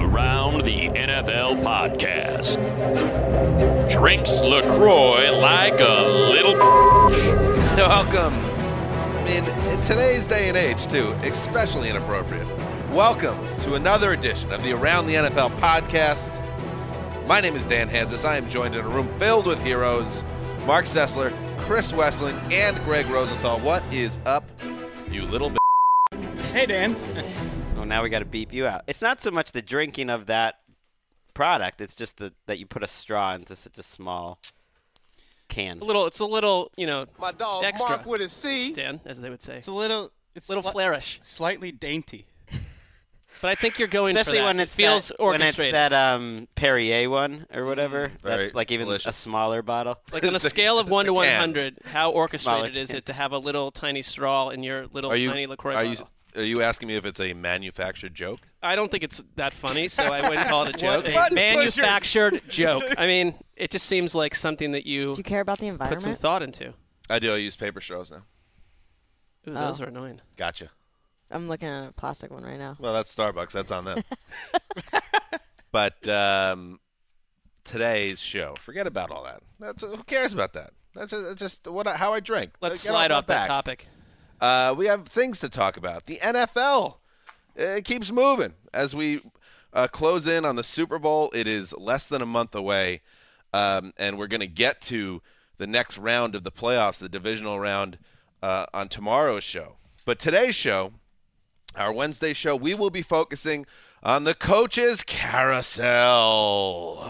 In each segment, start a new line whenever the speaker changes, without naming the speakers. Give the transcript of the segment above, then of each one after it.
Around the NFL podcast. Drinks LaCroix like a little
Welcome. I mean, in today's day and age, too, especially inappropriate. Welcome to another edition of the Around the NFL podcast. My name is Dan Hansis. I am joined in a room filled with heroes. Mark Sessler, Chris Wessling, and Greg Rosenthal. What is up, you little b****?
Hey, Dan.
Oh, now we got to beep you out. It's not so much the drinking of that product. It's just that you put a straw into such a small can.
It's a little,
My dog
extra,
Mark with a C.
Dan, as they would say.
It's a little
flourish.
Slightly dainty.
But I think you're going
Especially
for that.
when
It feels orchestrated.
When it's that Perrier one or whatever.
Very
that's like even
delicious.
a smaller bottle.
Like on a scale of 1 to
can.
100, how orchestrated is
can.
it to have a little tiny straw in your little tiny LaCroix bottle?
Are you asking me if it's a manufactured joke?
I don't think it's that funny, so I wouldn't call it a joke.
What?
A manufactured joke. I mean, it just seems like something that you
Do you care about the
put
environment?
some thought into.
I do. I use paper straws now.
Ooh, those are annoying.
Gotcha.
I'm looking at a plastic one right now.
Well, that's Starbucks. That's on them. But today's show, forget about all that. Who cares about that? That's just how I drink.
Let's
Get
slide
my
off that
back.
topic.
We have things to talk about. The NFL it keeps moving as we close in on the Super Bowl. It is less than a month away, and we're going to get to the next round of the playoffs, the divisional round, on tomorrow's show. But today's show, our Wednesday show, we will be focusing on the coaches carousel.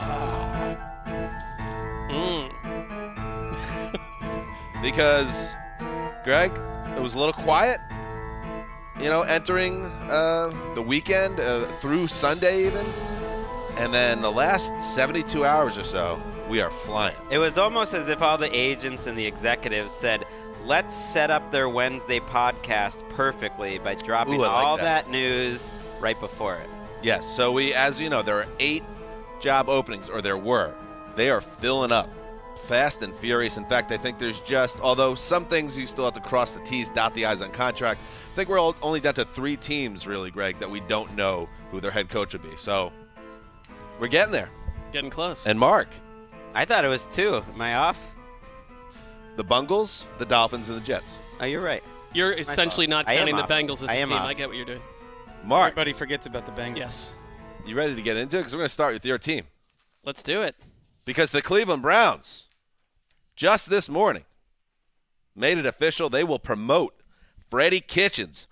Because, Greg, it was a little quiet, entering the weekend through Sunday even. And then the last 72 hours or so, we are flying.
It was almost as if all the agents and the executives said, let's set up their Wednesday podcast perfectly by dropping
Ooh, I like
all
that.
that news right before it.
Yes, so as you know, there are 8 job openings, or there were. They are filling up fast and furious. In fact, I think there's although some things you still have to cross the T's, dot the I's on contract, I think we're only down to 3 teams, really, Greg, that we don't know who their head coach would be. So we're getting there.
Getting close.
And Mark,
I thought it was 2. Am I off?
the Bungles, the Dolphins, and the Jets.
Oh, you're right.
You're essentially not
I am
counting the
off.
Bengals as a
I am
team.
off.
I get what you're doing.
Mark,
Everybody forgets about the Bengals.
Yes.
you ready to get into it? Because we're going to start with your team.
Let's do it.
Because the Cleveland Browns, just this morning, made it official. They will promote Freddie Kitchens.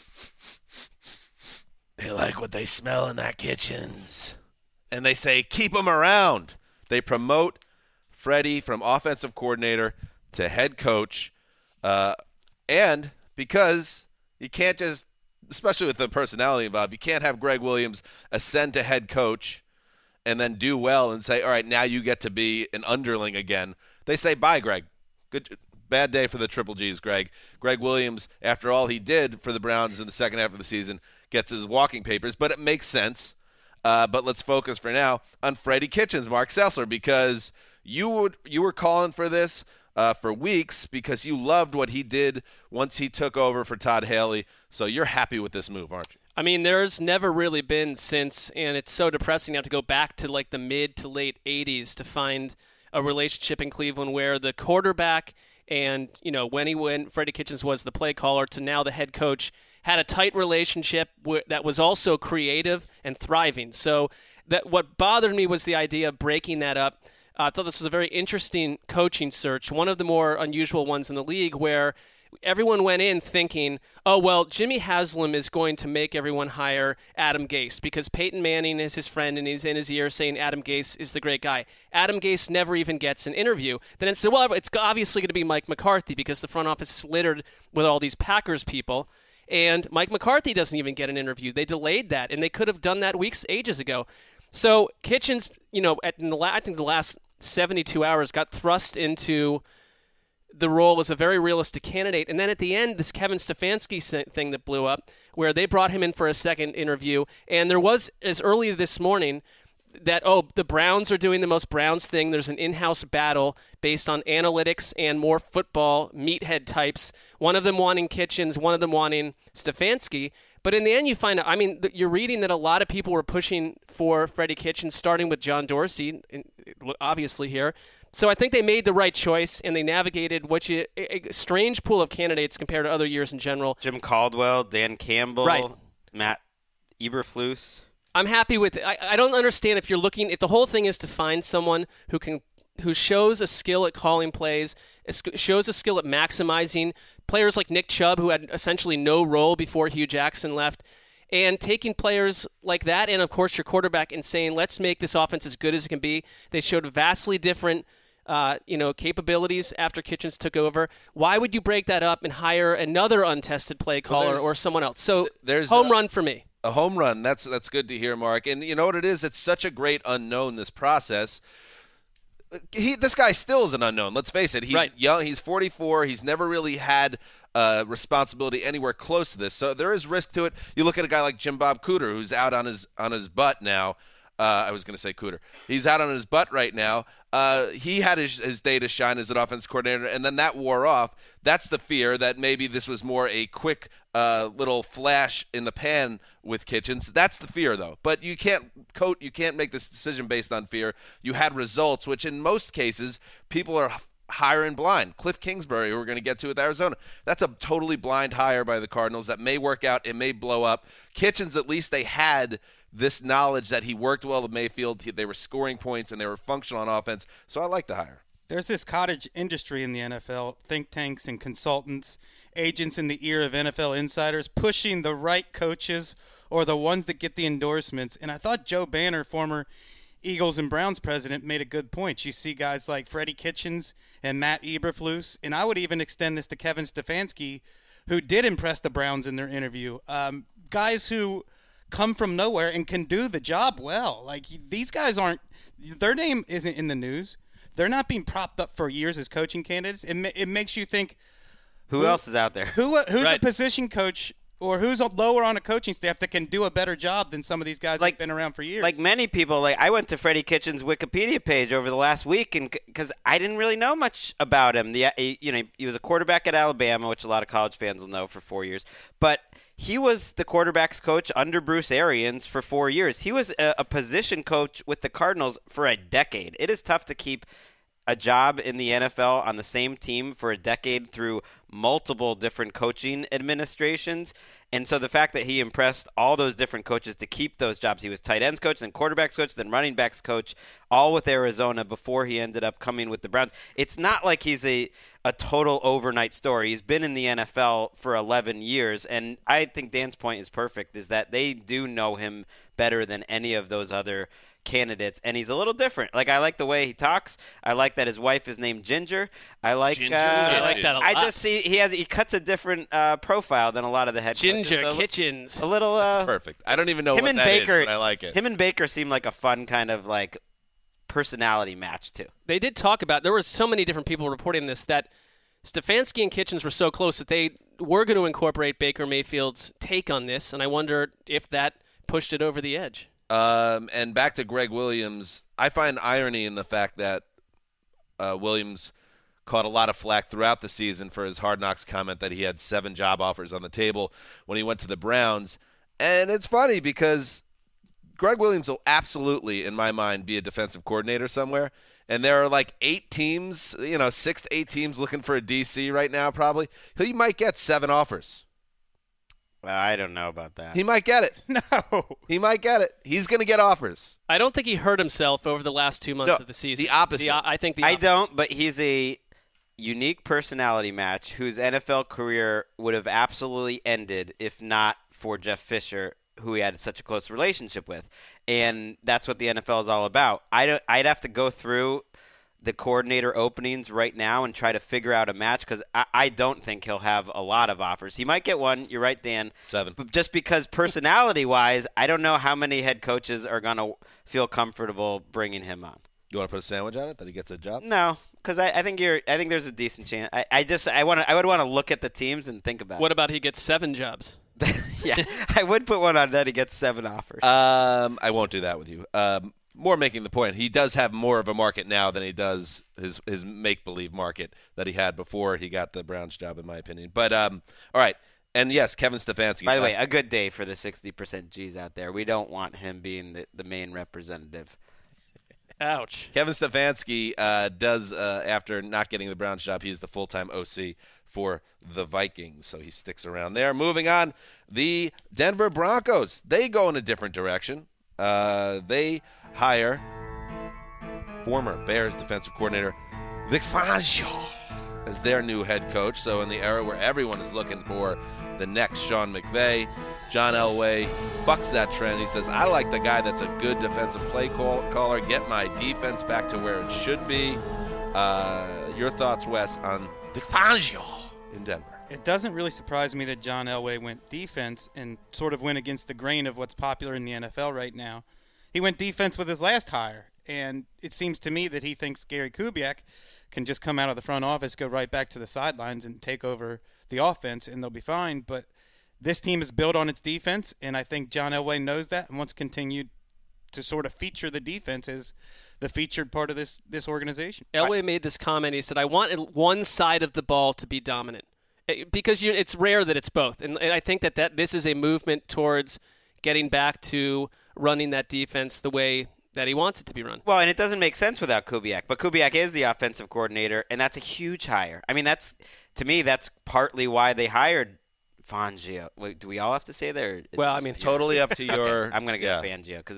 They like what they smell in that Kitchens. And they say, keep him around. They promote Freddie from offensive coordinator to head coach. And because you can't just, especially with the personality involved, you can't have Greg Williams ascend to head coach and then do well and say, all right, now you get to be an underling again. They say, bye, Greg. Bad day for the Triple G's, Greg. Greg Williams, after all he did for the Browns in the second half of the season, gets his walking papers, but it makes sense. But let's focus for now on Freddie Kitchens, Mark Sessler, because you were calling for this for weeks because you loved what he did once he took over for Todd Haley. So you're happy with this move, aren't you?
I mean, there's never really been since, and it's so depressing to have to go back to like the mid to late 80s to find a relationship in Cleveland where the quarterback and, when Freddie Kitchens was the play caller to now the head coach had a tight relationship that was also creative and thriving. So that what bothered me was the idea of breaking that up. I thought this was a very interesting coaching search, one of the more unusual ones in the league where everyone went in thinking, oh, well, Jimmy Haslam is going to make everyone hire Adam Gase because Peyton Manning is his friend and he's in his ear saying Adam Gase is the great guy. Adam Gase never even gets an interview. Then it said, well, it's obviously going to be Mike McCarthy because the front office is littered with all these Packers people. And Mike McCarthy doesn't even get an interview. They delayed that, and they could have done that ages ago. So Kitchens, I think the last 72 hours got thrust into the role as a very realistic candidate. And then at the end, this Kevin Stefanski thing that blew up, where they brought him in for a second interview. And there was, as early this morning, that, the Browns are doing the most Browns thing. There's an in-house battle based on analytics and more football meathead types. One of them wanting Kitchens, one of them wanting Stefanski. But in the end, you find out, you're reading that a lot of people were pushing for Freddie Kitchens, starting with John Dorsey, obviously here. So I think they made the right choice, and they navigated a strange pool of candidates compared to other years in general.
Jim Caldwell, Dan Campbell,
right.
Matt Eberflus.
I'm happy with it. I don't understand if the whole thing is to find someone who shows a skill at calling plays, shows a skill at maximizing players like Nick Chubb, who had essentially no role before Hugh Jackson left, and taking players like that and, of course, your quarterback and saying, let's make this offense as good as it can be. They showed vastly different capabilities after Kitchens took over. Why would you break that up and hire another untested play caller or someone else? So there's home run for me.
A home run. That's good to hear, Mark. And you know what it is? It's such a great unknown, this process. This guy still is an unknown. Let's face it. He's young. He's 44. He's never really had responsibility anywhere close to this. So there is risk to it. You look at a guy like Jim Bob Cooter, who's out on his butt now. I was going to say Cooter. He's out on his butt right now. He had his day to shine as an offense coordinator, and then that wore off. That's the fear that maybe this was more a quick little flash in the pan with Kitchens. That's the fear, though. But you can't make this decision based on fear. You had results, which in most cases people are hiring blind. Cliff Kingsbury, who we're going to get to with Arizona, that's a totally blind hire by the Cardinals that may work out. It may blow up. Kitchens, at least they had this knowledge that he worked well with Mayfield. They were scoring points and they were functional on offense. So I like the hire.
There's this cottage industry in the NFL, think tanks and consultants, agents in the ear of NFL insiders, pushing the right coaches or the ones that get the endorsements. And I thought Joe Banner, former Eagles and Browns president, made a good point. You see guys like Freddie Kitchens and Matt Eberflus, and I would even extend this to Kevin Stefanski, who did impress the Browns in their interview. Guys who come from nowhere and can do the job well. Like, these guys their name isn't in the news. They're not being propped up for years as coaching candidates. It makes you think,
who else is out there?
Who's a position coach or who's lower on a coaching staff that can do a better job than some of these guys who've been around for years?
Like many people, I went to Freddie Kitchens' Wikipedia page over the last week, and because I didn't really know much about him. He was a quarterback at Alabama, which a lot of college fans will know, for 4 years. But he was the quarterback's coach under Bruce Arians for 4 years. He was a position coach with the Cardinals for a decade. It is tough to keep a job in the NFL on the same team for a decade through multiple different coaching administrations. And so the fact that he impressed all those different coaches to keep those jobs, he was tight ends coach, then quarterbacks coach, then running backs coach, all with Arizona before he ended up coming with the Browns. It's not like he's a total overnight story. He's been in the NFL for 11 years, and I think Dan's point is perfect, is that they do know him better than any of those other candidates, and he's a little different. I like the way he talks. I like that his wife is named Ginger. I like
I like that a lot.
I just see he cuts a different profile than a lot of the head coaches.
Ginger Kitchens.
A little
That's perfect. I don't even know what that is, but I like it.
Him and Baker seem like a fun kind of personality match too.
They did talk about, there were so many different people reporting this, that Stefanski and Kitchens were so close that they were going to incorporate Baker Mayfield's take on this, and I wonder if that pushed it over the edge.
And back to Greg Williams, I find irony in the fact that Williams caught a lot of flack throughout the season for his Hard Knocks comment that he had 7 job offers on the table when he went to the Browns. And it's funny because Greg Williams will absolutely, in my mind, be a defensive coordinator somewhere. And there are 8 teams, 6 to 8 teams looking for a DC right now probably. He might get 7 offers.
Well, I don't know about that.
He might get it.
No.
He might get it. He's going to get offers.
I don't think he hurt himself over the last 2 months of the season.
The opposite.
I think the opposite.
I don't, but he's a unique personality match whose NFL career would have absolutely ended if not for Jeff Fisher, who he had such a close relationship with. And that's what the NFL is all about. I'd have to go through the coordinator openings right now and try to figure out a match because I don't think he'll have a lot of offers. He might get one. You're right, Dan.
7.
But just because personality-wise, I don't know how many head coaches are going to feel comfortable bringing him on.
You want to put a sandwich on it that he gets a job?
No, because I think there's a decent chance. I would want to look at the teams and think about it.
What about he gets 7 jobs?
Yeah, I would put one on that he gets 7 offers.
I won't do that with you. More making the point, he does have more of a market now than he does his make-believe market that he had before he got the Browns job, in my opinion. But all right, And yes, Kevin Stefanski.
By the way, a good day for the 60% G's out there. We don't want him being the main representative.
Ouch.
Kevin Stefanski does, after not getting the Browns job, he's the full-time OC for the Vikings, so he sticks around there. Moving on, the Denver Broncos, they go in a different direction. They hire former Bears defensive coordinator Vic Fangio as their new head coach. So in the era where everyone is looking for the next Sean McVay, John Elway bucks that trend. He says, I like the guy that's a good defensive play caller, get my defense back to where it should be. Your thoughts, Wes, on Vic Fangio in Denver?
It doesn't really surprise me that John Elway went defense and sort of went against the grain of what's popular in the NFL right now. He went defense with his last hire, and it seems to me that he thinks Gary Kubiak can just come out of the front office, go right back to the sidelines, and take over the offense, and they'll be fine. But this team is built on its defense, and I think John Elway knows that and wants to continue to sort of feature the defense as the featured part of this organization.
Elway made this comment. He said, I want one side of the ball to be dominant. Because it's rare that it's both. And I think that this is a movement towards getting back to running that defense the way that he wants it to be run.
Well, and it doesn't make sense without Kubiak. But Kubiak is the offensive coordinator, and that's a huge hire. I mean, to me, that's partly why they hired Fangio. Wait, do we all have to say there?
Well, I mean,
totally up to your.
Okay, I'm going to go Fangio because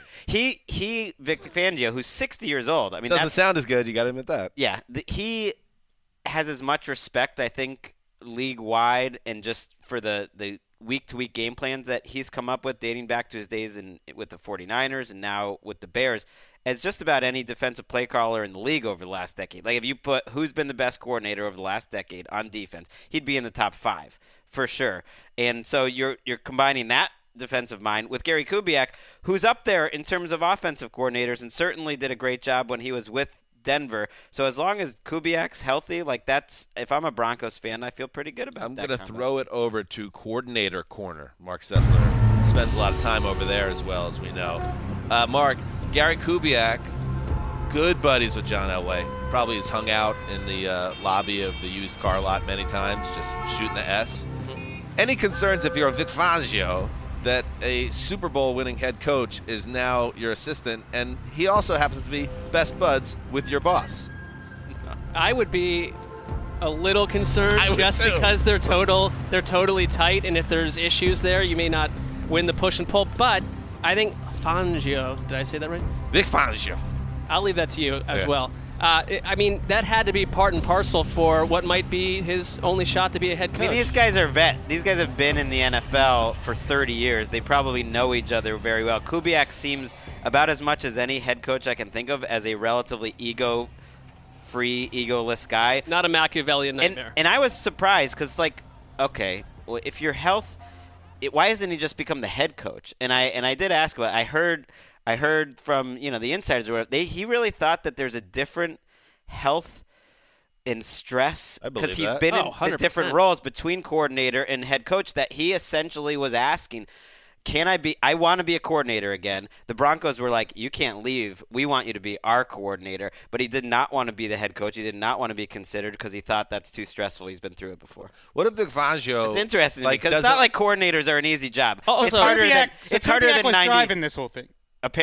Vic Fangio, who's 60 years old. I mean,
doesn't sound as good. You got to admit that.
Yeah, he has as much respect, I think, league-wide, and just for the week-to-week game plans that he's come up with dating back to his days with the 49ers and now with the Bears, as just about any defensive play caller in the league over the last decade. Like, if you put who's been the best coordinator over the last decade on defense, he'd be in the top 5 for sure. And so you're combining that defensive mind with Gary Kubiak, who's up there in terms of offensive coordinators and certainly did a great job when he was with Denver. So as long as Kubiak's healthy, if I'm a Broncos fan, I feel pretty good about that.
I'm going to throw it over to coordinator corner. Mark Sessler spends a lot of time over there as well, as we know. Mark, Gary Kubiak, good buddies with John Elway. Probably has hung out in the lobby of the used car lot many times, just shooting the S. Any concerns if you're a Vic Fangio that a Super Bowl winning head coach is now your assistant, and he also happens to be best buds with your boss?
I would be a little concerned just
too.
because they're totally tight, and if there's issues there, you may not win the push and pull. But I think Fangio, did I say that right?
Vic Fangio.
I'll leave that to you as well. I mean, that had to be part and parcel for what might be his only shot to be a head coach.
I mean, these guys are vet. These guys have been in the NFL for 30 years. They probably know each other very well. Kubiak seems about as much as any head coach I can think of as a relatively ego-free, egoless guy.
Not a Machiavellian nightmare.
And I was surprised because, okay, well, if your health, why hasn't he just become the head coach? And I did ask about it. I heard from the insiders where he really thought that there's a different health and stress because he's been in different roles between coordinator and head coach that he essentially was asking, I want to be a coordinator again. The Broncos were like, you can't leave. We want you to be our coordinator. But he did not want to be the head coach. He did not want to be considered because he thought that's too stressful. He's been through it before.
What if Vic Fangio?
It's interesting because it's not like coordinators are an easy job.
It's harder than 90. Driving this whole thing.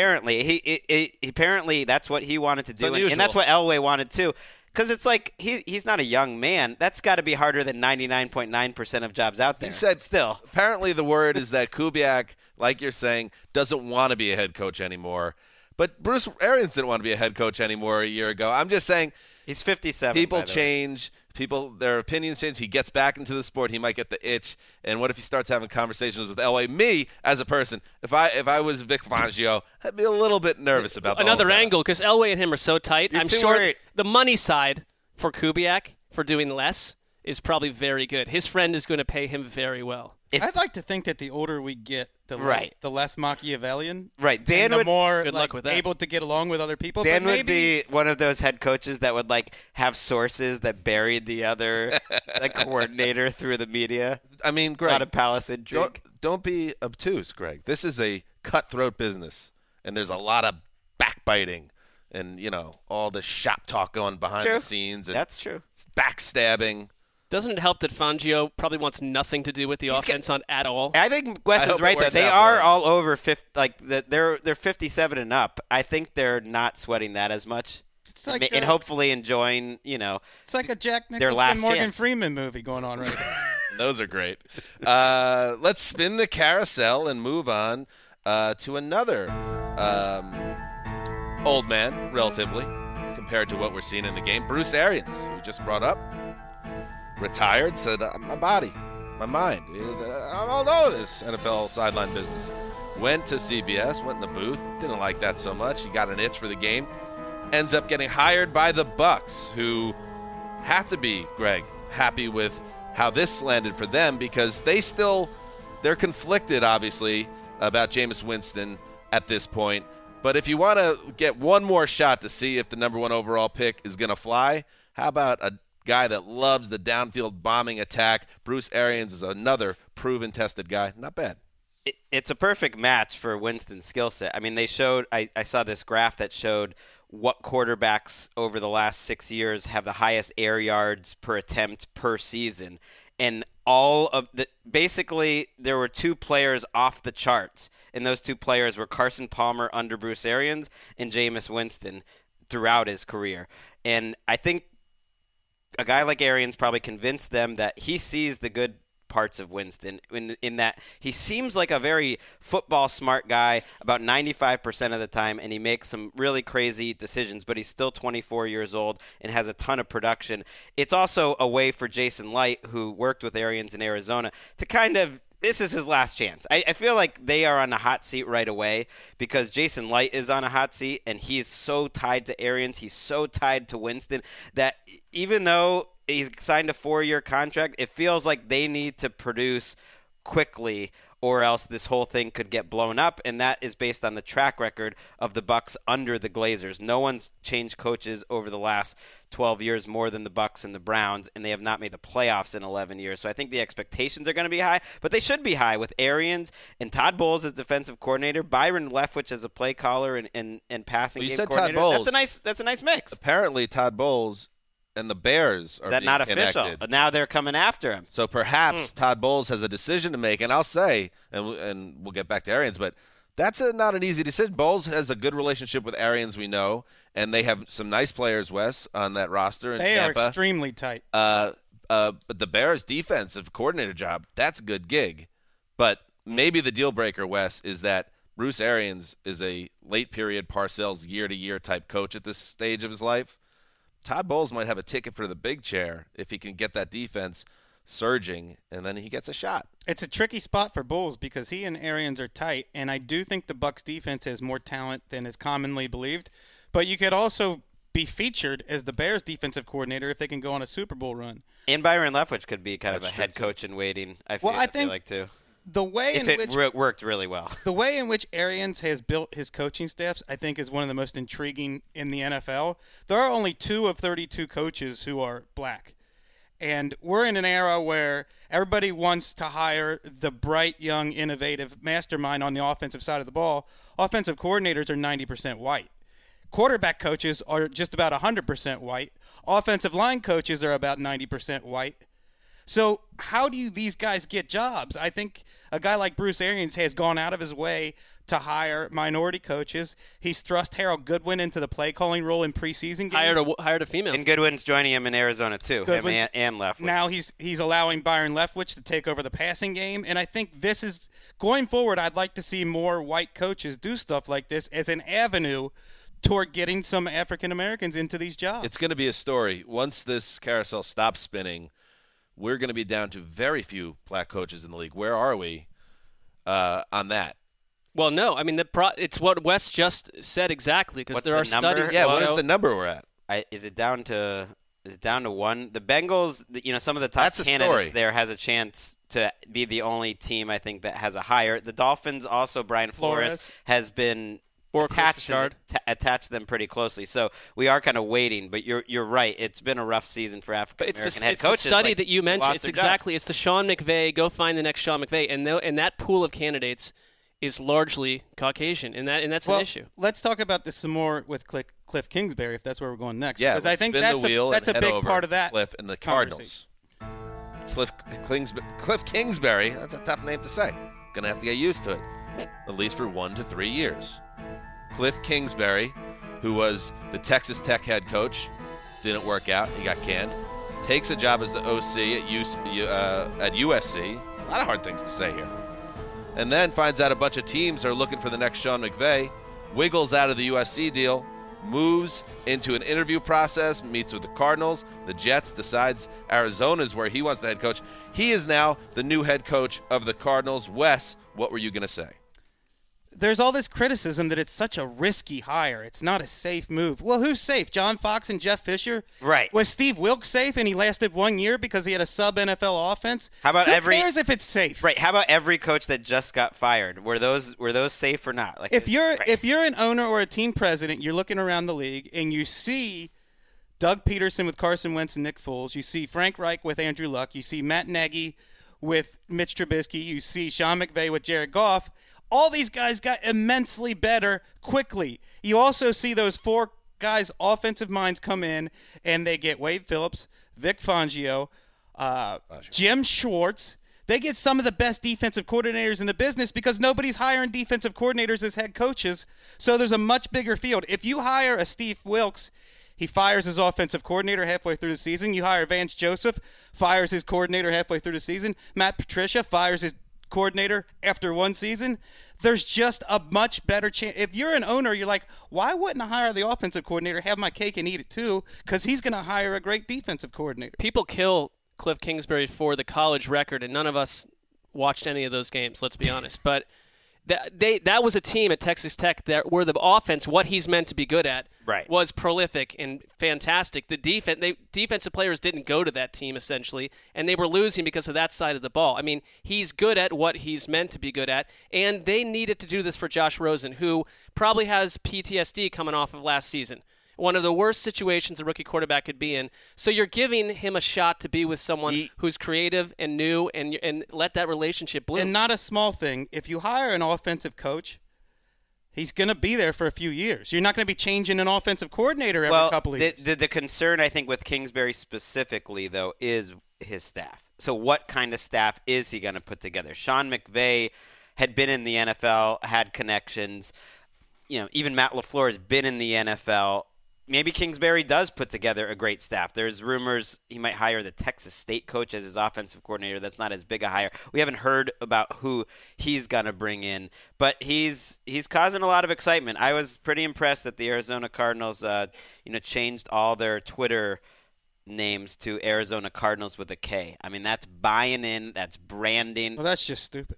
Apparently, that's what he wanted to do, and that's what Elway wanted too. Because it's like he's not a young man. That's got to be harder than 99.9% of jobs out there.
He said
still.
Apparently, the word is that Kubiak, like you're saying, doesn't want to be a head coach anymore. But Bruce Arians didn't want to be a head coach anymore a year ago. I'm just saying.
He's 57.
People change. Their opinions change. He gets back into the sport. He might get the itch. And what if he starts having conversations with Elway? Me, as a person, if I was Vic Fangio, I'd be a little bit nervous about the
another angle because Elway and him are so tight. I'm sure
worried.
The money side for Kubiak for doing less is probably very good. His friend is going to pay him very well.
I'd like to think that the older we get, the less Machiavellian.
Right. Dan
and the
would
more
good luck with that.
able to get along with other people.
Dan would be one of those head coaches that would have sources that buried the other coordinator through the media.
I mean, Greg,
a lot of palace intrigue.
Don't be obtuse, Greg. This is a cutthroat business, and there's a lot of backbiting and all the shop talk going behind the scenes. And
that's true.
Backstabbing.
Doesn't it help that Fangio probably wants nothing to do with the offense at all?
I think Wes is right, though. They are all over 50, they're 57 and up. I think they're not sweating that as much. It's like and hopefully enjoying,
it's like a Jack
their
Nicholson,
last
Morgan
chance.
Freeman movie going on right now.
Those are great. Let's spin the carousel and move on to another old man, relatively, compared to what we're seeing in the game. Bruce Arians, who we just brought up, retired, said, my body, my mind, I don't know this NFL sideline business. Went to CBS, went in the booth, didn't like that so much. He got an itch for the game. Ends up getting hired by the Bucs, who have to be, Greg, happy with how this landed for them because they're conflicted, obviously, about Jameis Winston at this point. But if you want to get one more shot to see if the number 1 overall pick is going to fly, how about a guy that loves the downfield bombing attack? Bruce Arians is another proven, tested guy. Not bad.
It's a perfect match for Winston's skill set. I mean, they showed – I saw this graph that showed what quarterbacks over the last 6 years have the highest air yards per attempt per season. And all of the – basically, there were 2 players off the charts, and those 2 players were Carson Palmer under Bruce Arians and Jameis Winston throughout his career. And I think a guy like Arians probably convinced them that he sees the good parts of Winston in that he seems like a very football smart guy about 95% of the time, and he makes some really crazy decisions, but he's still 24 years old and has a ton of production. It's also a way for Jason Light, who worked with Arians in Arizona, to kind of this is his last chance. I feel like they are on the hot seat right away because Jason Light is on a hot seat, and he's so tied to Arians. He's so tied to Winston that even though he's signed a 4-year contract, it feels like they need to produce quickly or else this whole thing could get blown up, and that is based on the track record of the Bucs under the Glazers. No one's changed coaches over the last 12 years more than the Bucs and the Browns, and they have not made the playoffs in 11 years. So I think the expectations are going to be high, but they should be high with Arians and Todd Bowles as defensive coordinator, Byron Leftwich as a play caller and passing game coordinator.
Todd Bowles.
That's a nice mix.
Apparently, Todd Bowles and the Bears are
that
being
not official?
connected.
But now they're coming after him.
So perhaps Todd Bowles has a decision to make, and I'll say, and we'll get back to Arians, but that's not an easy decision. Bowles has a good relationship with Arians, we know, and they have some nice players, Wes, on that roster in Tampa.
They are extremely tight.
But the Bears' defensive coordinator job, that's a good gig. But maybe the deal breaker, Wes, is that Bruce Arians is a late period Parcells year-to-year type coach at this stage of his life. Todd Bowles might have a ticket for the big chair if he can get that defense surging, and then he gets a shot.
It's a tricky spot for Bowles because he and Arians are tight, and I do think the Bucs defense has more talent than is commonly believed. But you could also be featured as the Bears defensive coordinator if they can go on a Super Bowl run.
And Byron Leftwich could be kind of a head coach in waiting, I feel like, too.
The way
if it worked really well.
The way in which Arians has built his coaching staffs, I think, is one of the most intriguing in the NFL. There are only 2 of 32 coaches who are black. And we're in an era where everybody wants to hire the bright, young, innovative mastermind on the offensive side of the ball. Offensive coordinators are 90% white. Quarterback coaches are just about 100% white. Offensive line coaches are about 90% white. So how do these guys get jobs? I think a guy like Bruce Arians has gone out of his way to hire minority coaches. He's thrust Harold Goodwin into the play calling role in preseason games.
Hired a female.
And Goodwin's joining him in Arizona too. And Leftwich.
Now he's allowing Byron Leftwich to take over the passing game, and I think this is going forward. I'd like to see more white coaches do stuff like this as an avenue toward getting some African Americans into these jobs.
It's going to be a story. Once this carousel stops spinning, we're going to be down to very few black coaches in the league. Where are we on that?
Well, no. I mean, it's what Wes just said exactly because there are studies.
Yeah, what is the number we're at?
Is it down to 1? The Bengals, some of the top candidates there has a chance to be the only team, I think, that has a higher. The Dolphins also, Brian Flores has been attached them pretty closely. So we are kind of waiting, but you're right. It's been a rough season for African-American head coaches.
It's the study that you mentioned. It's the Sean McVay, go find the next Sean McVay. And that pool of candidates is largely Caucasian, and that's an issue.
Let's talk about this some more with Cliff Kingsbury, if that's where we're going next.
Yeah,
because I think that's a big part of that.
Cliff and the Cardinals. Cliff Kingsbury, that's a tough name to say. Going to have to get used to it, at least for 1 to 3 years. Cliff Kingsbury, who was the Texas Tech head coach, didn't work out. He got canned. Takes a job as the OC at USC. A lot of hard things to say here. And then finds out a bunch of teams are looking for the next Sean McVay, wiggles out of the USC deal, moves into an interview process, meets with the Cardinals, the Jets, decides Arizona is where he wants the head coach. He is now the new head coach of the Cardinals. Wes, what were you going to say?
There's all this criticism that it's such a risky hire. It's not a safe move. Well, who's safe? John Fox and Jeff Fisher?
Right.
Was Steve Wilkes safe and he lasted 1 year because he had a sub-NFL offense?
How about
Who cares if it's safe?
Right. How about every coach that just got fired? Were those safe or not? Like,
if you're an owner or a team president, you're looking around the league and you see Doug Peterson with Carson Wentz and Nick Foles. You see Frank Reich with Andrew Luck. You see Matt Nagy with Mitch Trubisky. You see Sean McVay with Jared Goff. All these guys got immensely better quickly. You also see those 4 guys' offensive minds come in, and they get Wade Phillips, Vic Fangio, Jim Schwartz. They get some of the best defensive coordinators in the business because nobody's hiring defensive coordinators as head coaches, so there's a much bigger field. If you hire a Steve Wilkes, he fires his offensive coordinator halfway through the season. You hire Vance Joseph, fires his coordinator halfway through the season. Matt Patricia fires his coordinator after 1 season. There's just a much better chance. If you're an owner, you're like, why wouldn't I hire the offensive coordinator, have my cake and eat it too? Because he's going to hire a great defensive coordinator.
People kill Cliff Kingsbury for the college record, and none of us watched any of those games, let's be honest. But that was a team at Texas Tech where the offense, what he's meant to be good at, was prolific and fantastic. The defensive players didn't go to that team, essentially, and they were losing because of that side of the ball. I mean, he's good at what he's meant to be good at, and they needed to do this for Josh Rosen, who probably has PTSD coming off of last season. One of the worst situations a rookie quarterback could be in. So you're giving him a shot to be with someone who's creative and new and let that relationship bloom.
And not a small thing. If you hire an offensive coach, he's going to be there for a few years. You're not going to be changing an offensive coordinator every couple of years.
The concern, I think, with Kingsbury specifically, though, is his staff. So what kind of staff is he going to put together? Sean McVay had been in the NFL, had connections. Even Matt LaFleur has been in the NFL. Maybe Kingsbury does put together a great staff. There's rumors he might hire the Texas State coach as his offensive coordinator. That's not as big a hire. We haven't heard about who he's going to bring in, but he's causing a lot of excitement. I was pretty impressed that the Arizona Cardinals changed all their Twitter names to Arizona Cardinals with a K. I mean, that's buying in. That's branding.
Well, that's just stupid.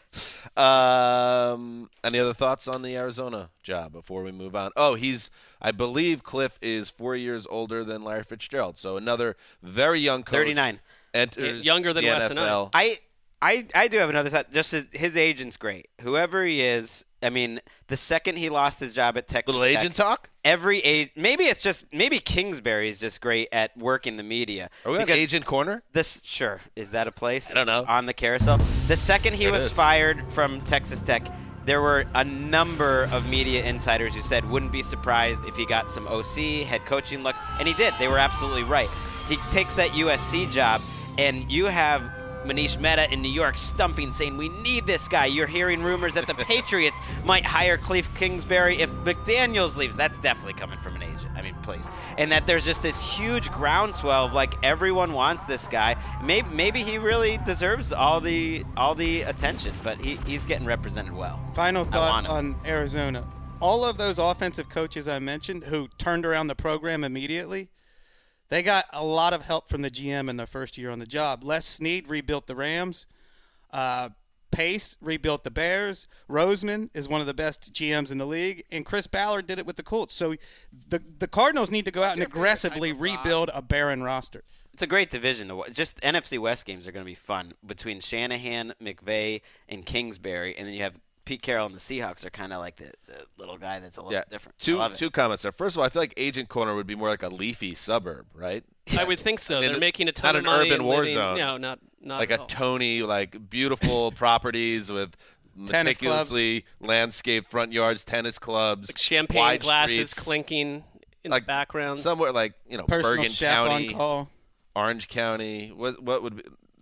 Any other thoughts on the Arizona job before we move on? I believe Cliff is 4 years older than Larry Fitzgerald, so another very young coach.
39.
Enters
younger than
the
Wes and
NFL.
I do have another thought. Just his agent's great. Whoever he is, I mean, the second he lost his job at Texas
Little agent talk?
Maybe Kingsbury is just great at working the media.
Are we on Agent Corner?
Sure. Is that a place?
I don't know.
On the carousel. The second he was fired from Texas Tech, there were a number of media insiders who said wouldn't be surprised if he got some OC, head coaching looks, and he did. They were absolutely right. He takes that USC job, and you have Manish Mehta in New York stumping, saying, we need this guy. You're hearing rumors that the Patriots might hire Cliff Kingsbury if McDaniels leaves. That's definitely coming from an agent. I mean, please. And that there's just this huge groundswell of, like, everyone wants this guy. Maybe he really deserves all the attention, but he's getting represented well.
Final thought on Arizona. All of those offensive coaches I mentioned who turned around the program immediately, they got a lot of help from the GM in their first year on the job. Les Snead rebuilt the Rams. Pace rebuilt the Bears. Roseman is one of the best GMs in the league. And Chris Ballard did it with the Colts. So the Cardinals need to go out and aggressively rebuild a barren roster.
It's a great division. Just NFC West games are going to be fun between Shanahan, McVay, and Kingsbury. And then you have Pete Carroll and the Seahawks are kind of like the little guy that's a little different.
Two comments there. First of all, I feel like Agent Corner would be more like a leafy suburb, right?
I would think so. They're making a ton of money.
Not an urban war
living,
zone.
No, not
like
at
a
all.
Tony, like beautiful properties with meticulously landscaped front yards, tennis clubs,
like champagne
wide
glasses
streets,
clinking in
like
the background.
Somewhere like
Personal
Bergen
chef
County,
on call.
Orange County. What would be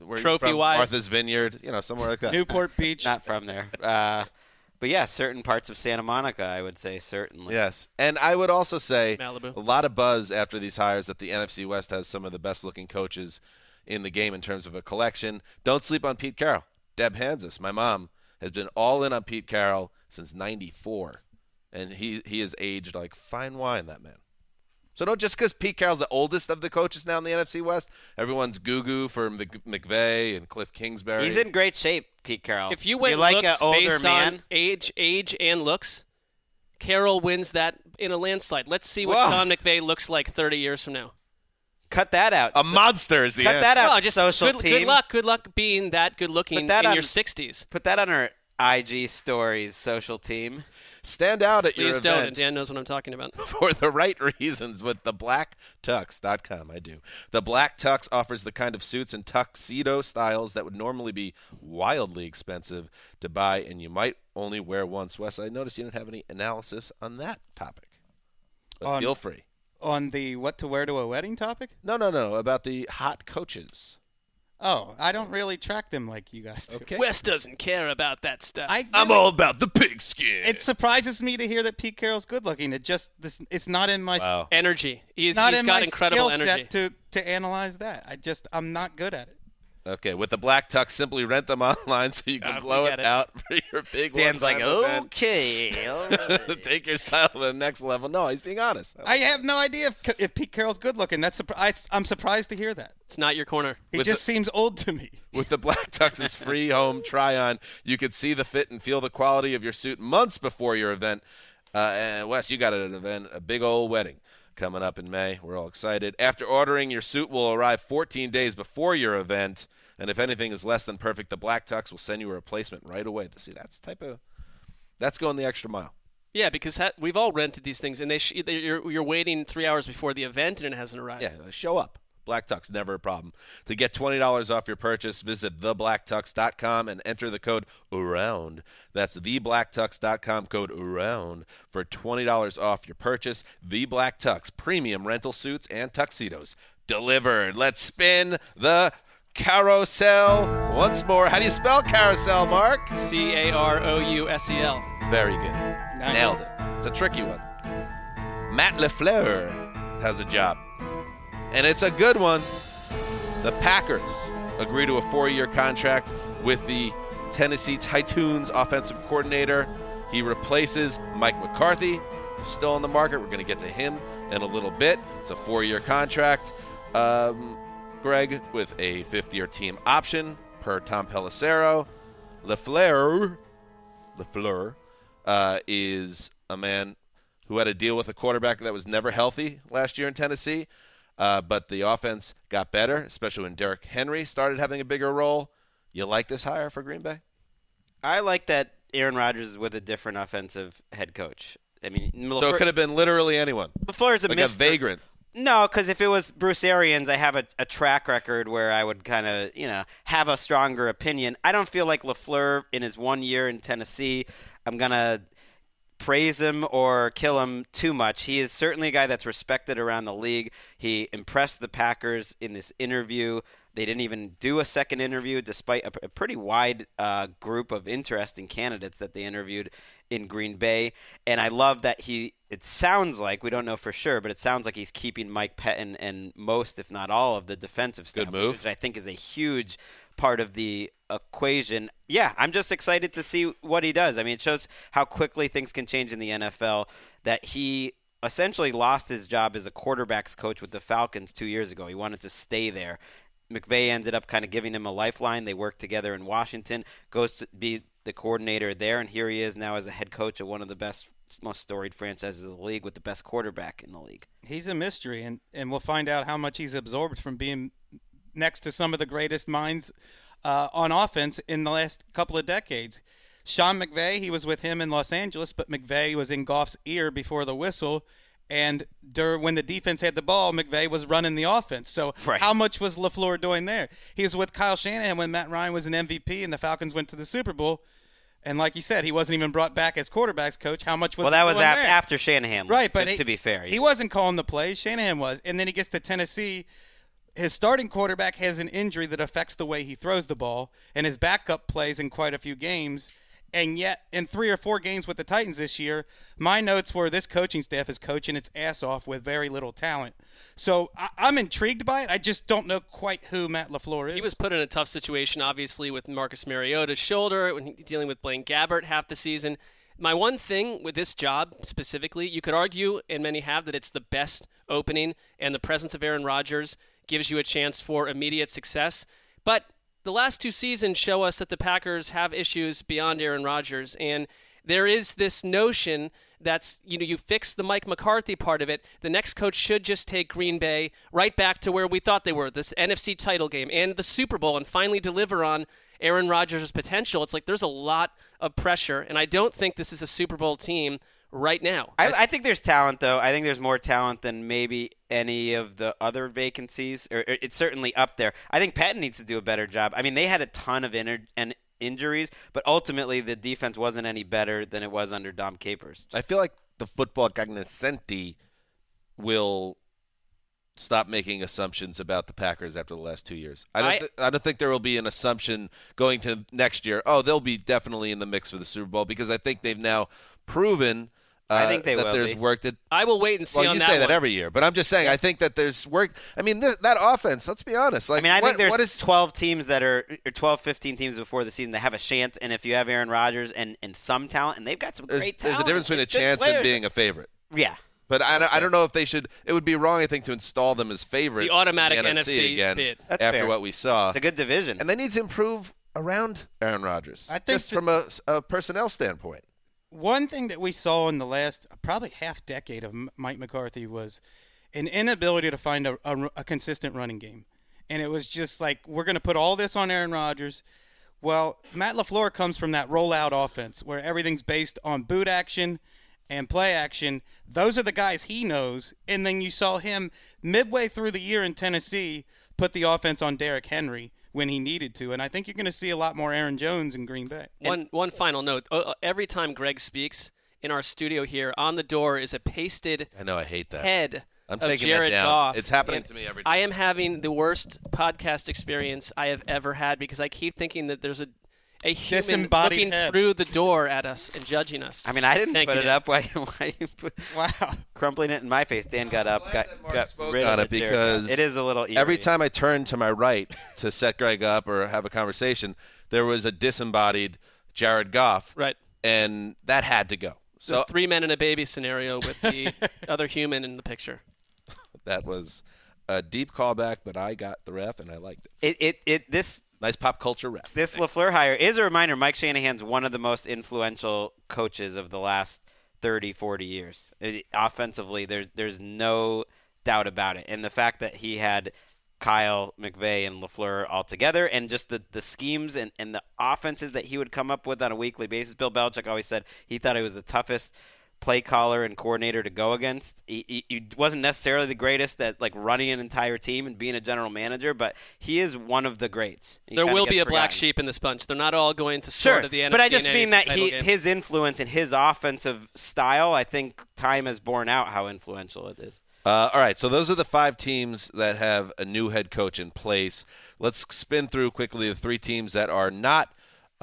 where
Trophy-wise.
Martha's Vineyard, somewhere like that.
Newport Beach.
Not from there. But yeah, certain parts of Santa Monica, I would say, certainly.
Yes. And I would also say
Malibu.
a lot of buzz after these hires that the NFC West has some of the best-looking coaches in the game in terms of a collection. Don't sleep on Pete Carroll. Deb Hansis, my mom, has been all in on Pete Carroll since 94. And he has aged like fine wine, that man. So don't just because Pete Carroll's the oldest of the coaches now in the NFC West, everyone's goo-goo for McVay and Cliff Kingsbury.
He's in great shape, Pete Carroll.
If you went
like
looks
an older
based
man,
on age and looks, Carroll wins that in a landslide. Let's see what
Whoa.
Sean McVay looks like 30 years from now.
cut that out.
A monster is the
cut
answer.
that out.
No, just
social team.
Good luck being that good looking in your 60s.
Put that on our IG stories, social team.
Stand out at
Please
your
don't.
event.
And Dan knows what I'm talking about.
For the right reasons with thebblacktux.com. I do. The Black Tux offers the kind of suits and tuxedo styles that would normally be wildly expensive to buy, and you might only wear once. Wes, I noticed you didn't have any analysis on that topic. But feel free.
On the what to wear to a wedding topic?
No. About the hot coaches.
Oh, I don't really track them like you guys do.
Okay.
Wes doesn't care about that stuff.
I'm all about the pigskin.
It surprises me to hear that Pete Carroll's good looking. It's not in my
energy. He's
not in
got
my
incredible
skill
energy.
set to analyze that. I'm not good at it.
Okay, with the Black Tux, simply rent them online so you can blow it out for your big
Dan's like,
one-time event.
okay. All right.
Take your style to the next level. No, he's being honest.
I have no idea if Pete Carroll's good looking. I'm surprised to hear that.
It's not your corner.
He just seems old to me.
With the Black Tux's free home try-on, you can see the fit and feel the quality of your suit months before your event. And Wes, you got an event, a big old wedding coming up in May. We're all excited. After ordering, your suit will arrive 14 days before your event. And if anything is less than perfect, the Black Tux will send you a replacement right away. See, that's going the extra mile.
Yeah, because we've all rented these things, and you're waiting 3 hours before the event, and it hasn't arrived.
Yeah, show up. Black Tux, never a problem. To get $20 off your purchase, visit thebblacktux.com and enter the code AROUND. That's thebblacktux.com, code AROUND, for $20 off your purchase. The Black Tux, premium rental suits and tuxedos, delivered. Let's spin the carousel once more. How do you spell carousel, Mark?
Carousel.
Very good.
Nice.
Nailed it. It's a tricky one. Matt LaFleur has a job, and it's a good one. The Packers agree to a 4-year contract with the Tennessee Titans offensive coordinator. He replaces Mike McCarthy, who's still on the market. We're going to get to him in a little bit. It's a 4-year contract. Greg, with a 5th-year team option per Tom Pelissero. LaFleur is a man who had to deal with a quarterback that was never healthy last year in Tennessee, but the offense got better, especially when Derrick Henry started having a bigger role. You like this hire for Green Bay?
I like that Aaron Rodgers is with a different offensive head coach. I mean,
So it could have been literally anyone.
LaFleur's
like a vagrant.
No, because if it was Bruce Arians, I have a track record where I would kind of, have a stronger opinion. I don't feel like LaFleur in his 1 year in Tennessee, I'm going to praise him or kill him too much. He is certainly a guy that's respected around the league. He impressed the Packers in this interview. They didn't even do a second interview despite a pretty wide group of interesting candidates that they interviewed in Green Bay. And I love that it sounds like, we don't know for sure, but it sounds like he's keeping Mike Pettin and most, if not all, of the defensive staff.
Good move.
Which I think is a huge part of the equation. Yeah, I'm just excited to see what he does. I mean, it shows how quickly things can change in the NFL, that he essentially lost his job as a quarterback's coach with the Falcons 2 years ago. He wanted to stay there. McVay ended up kind of giving him a lifeline. They worked together in Washington, goes to be the coordinator there, and here he is now as a head coach of one of the best, most storied franchises of the league with the best quarterback in the league.
He's a mystery, and we'll find out how much he's absorbed from being next to some of the greatest minds on offense in the last couple of decades. Sean McVay, he was with him in Los Angeles, but McVay was in Goff's ear before the whistle. And when the defense had the ball, McVay was running the offense. So How much was LaFleur doing there? He was with Kyle Shanahan when Matt Ryan was an MVP and the Falcons went to the Super Bowl. And like you said, he wasn't even brought back as quarterback's coach. How much was
Well, that
he
was
doing there?
after Shanahan.
Right, but
to be fair.
He wasn't calling the plays. Shanahan was. And then he gets to Tennessee. his starting quarterback has an injury that affects the way he throws the ball, and his backup plays in quite a few games. And yet, in 3 or 4 games with the Titans this year, my notes were this coaching staff is coaching its ass off with very little talent. So I'm intrigued by it. I just don't know quite who Matt LaFleur is.
He was put in a tough situation, obviously, with Marcus Mariota's shoulder, when dealing with Blaine Gabbert half the season. My one thing with this job specifically, you could argue, and many have, that it's the best opening, and the presence of Aaron Rodgers gives you a chance for immediate success. But the last 2 seasons show us that the Packers have issues beyond Aaron Rodgers, and there is this notion that's, you fix the Mike McCarthy part of it. The next coach should just take Green Bay right back to where we thought they were, this NFC title game and the Super Bowl, and finally deliver on Aaron Rodgers' potential. It's like there's a lot of pressure, and I don't think this is a Super Bowl team right now.
I think there's talent, though. I think there's more talent than maybe any of the other vacancies. Or it's certainly up there. I think Patton needs to do a better job. I mean, they had a ton of injuries, but ultimately the defense wasn't any better than it was under Dom Capers.
I feel like the football cognoscenti will stop making assumptions about the Packers after the last 2 years. I don't think there will be an assumption going to next year, they'll be definitely in the mix for the Super Bowl, because I think they've now proven
I think they
that
will
there's
be.
work that.
I will wait and see on that.
Well, you say that every year, but I'm just saying I think that there's work. I mean, that offense. Let's be honest. Like,
I think there's 12 teams that are, or 12, 15 teams before the season that have a chance. And if you have Aaron Rodgers and some talent, and they've got some great talent,
there's a difference between a chance and being a favorite.
Yeah.
But I don't know if they should. It would be wrong, I think, to install them as favorites.
The automatic
in the NFC again
bid.
That's
after
fair.
what we saw.
It's a good division.
And they need to improve around Aaron Rodgers.
I think
just from a personnel standpoint.
One thing that we saw in the last probably half decade of Mike McCarthy was an inability to find a consistent running game. And it was just like, we're going to put all this on Aaron Rodgers. Well, Matt LaFleur comes from that rollout offense where everything's based on boot action and play action. Those are the guys he knows. And then you saw him midway through the year in Tennessee put the offense on Derrick Henry when he needed to. And I think you're going to see a lot more Aaron Jones in Green Bay.
One final note. Every time Greg speaks in our studio here, on the door is a pasted
I know, I hate that.
head
I'm
of
taking
Jared
that down.
Goff.
It's happening
And
to me every day.
I am having the worst podcast experience I have ever had, because I keep thinking that there's a human
Disembodied
looking
head.
through the door at us and judging us.
I mean, I didn't
Thank
put
you,
it
Dan.
up. Why you put
Wow.
crumpling it in my face? Dan got up,
glad that Mark
got
spoke
rid
on
of
it,
Jared
because
Goff. It is a little eerie.
Every time I turned to my right to set Greg up or have a conversation, there was a disembodied Jared Goff.
Right.
And that had to go.
So
So
3 men and a baby scenario with the other human in the picture.
that was a deep callback, but I got the ref and I liked it.
This
Nice pop culture ref.
This LaFleur hire is a reminder. Mike Shanahan's one of the most influential coaches of the last 30, 40 years. Offensively, there's no doubt about it. And the fact that he had Kyle, McVay, and LaFleur all together, and just the schemes and the offenses that he would come up with on a weekly basis. Bill Belichick always said he thought he was the toughest play caller and coordinator to go against. He wasn't necessarily the greatest at like running an entire team and being a general manager, but he is one of the greats. He
There
kinda
will be
gets
a black
forgotten.
sheep in this bunch. They're not all going to soar
Sure,
to the NFC.
but I just mean that
title game.
his influence and his offensive style, I think time has borne out how influential it is.
All right, so those are the 5 teams that have a new head coach in place. Let's spin through quickly the 3 teams that are not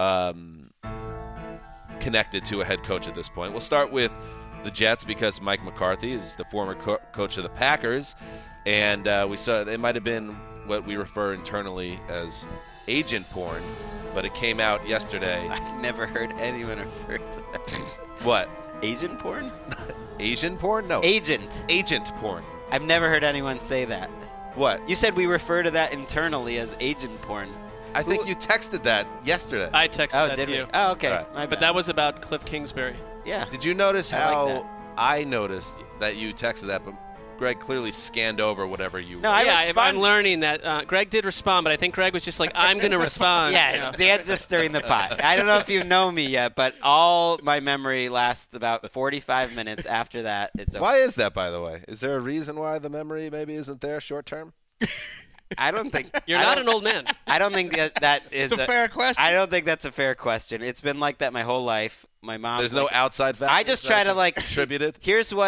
connected to a head coach at this point. We'll start with the Jets, because Mike McCarthy is the former coach of the Packers, and we saw it might have been what we refer internally as agent porn, but it came out yesterday.
I've never heard anyone refer to that.
What?
Agent porn?
Asian porn? No.
Agent.
Agent porn.
I've never heard anyone say that.
What?
You said we refer to that internally as agent porn.
I think you texted that yesterday.
I texted that
did
to
we?
you.
Oh, okay.
All right.
My
But
bad.
that was about Cliff Kingsbury.
yeah.
Did you notice
I like
how
that.
I noticed that you texted that, but Greg clearly scanned over whatever you
No, I
I'm
respond.
learning that Greg did respond, but I think Greg was just like, I'm going to respond.
Yeah,
You know?
Dan's just stirring the pot. I don't know if you know me yet, but all my memory lasts about 45 minutes. After that, it's over.
Why is that, by the way? Is there a reason why the memory maybe isn't there short term?
I don't think
You're
I
not
don't-
an old man.
I don't think that is
It's a fair question.
I don't think that's a fair question. It's been like that my whole life. My mom.
There's no outside factor.
I just try to like
contributed.
Here's what